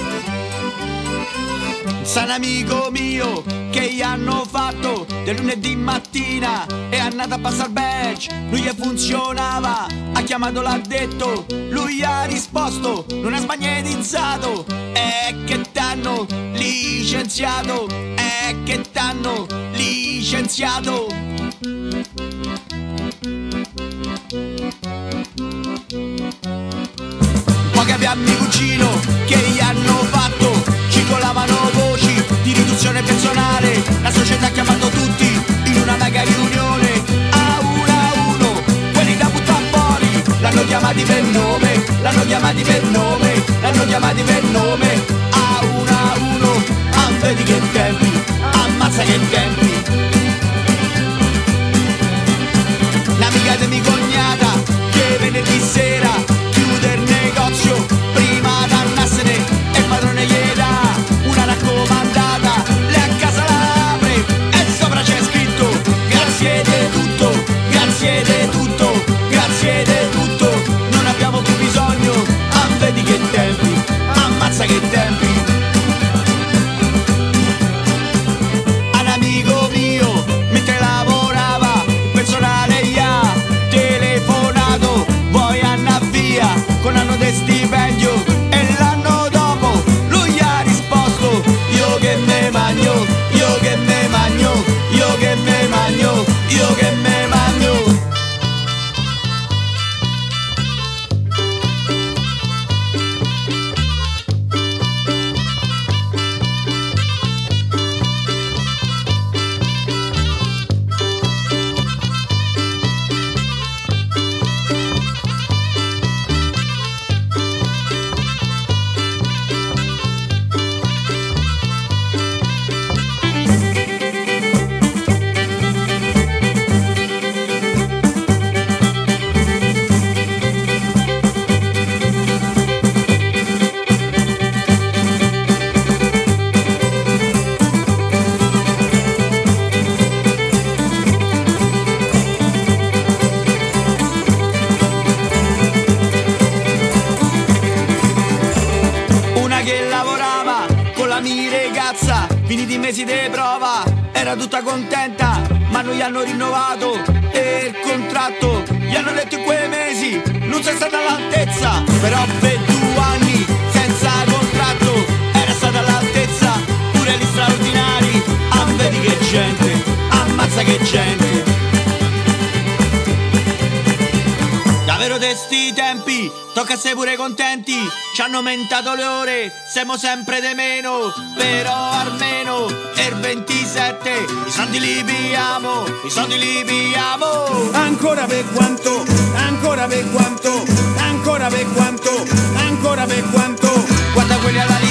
San amico mio che gli hanno fatto del lunedì mattina è andato a passare badge, lui gli funzionava, ha chiamato l'addetto, lui gli ha risposto, non ha smagnetizzato, è che t'hanno licenziato, è che t'hanno licenziato. Poi che abbiamo mio cugino che gli hanno fatto, circolavano voci di riduzione personale, la società ha chiamato tutti in una mega riunione, a uno, quelli da buttare fuori, l'hanno chiamati per nome, l'hanno chiamati per nome, l'hanno chiamati per nome, a uno, vedi che tempi, ammazza che tempi. L'amica di mia cognata che venerdì sera chiude il negozio prima d'andarsene e il padrone gli dà una raccomandata, lei a casa la apre e sopra c'è scritto grazie di tutto, grazie di tutto, grazie di tutto, non abbiamo più bisogno, vedi che tempi, ammazza che tempi. Un amico mio mentre lavorava il personale gli ha telefonato, vuoi andare via con l'anno di stipendio, e l'anno dopo lui gli ha risposto io che me magno, io che me magno, io che me magno, io che me magno. Che lavorava con la mia ragazza, finiti i mesi di prova, era tutta contenta, ma non gli hanno rinnovato e il contratto, gli hanno detto in quei mesi non sei stata all'altezza, però per 2 anni senza contratto era stata all'altezza, pure gli straordinari, vedi che gente, ammazza che gente. Davvero di sti tempi, tocca essere pure contenti, ci hanno aumentato le ore, siamo sempre di meno, però almeno il 27 i soldi li pigliamo, i soldi li pigliamo. Ancora per quanto, ancora per quanto, ancora per quanto, ancora per quanto. Guarda quelli alla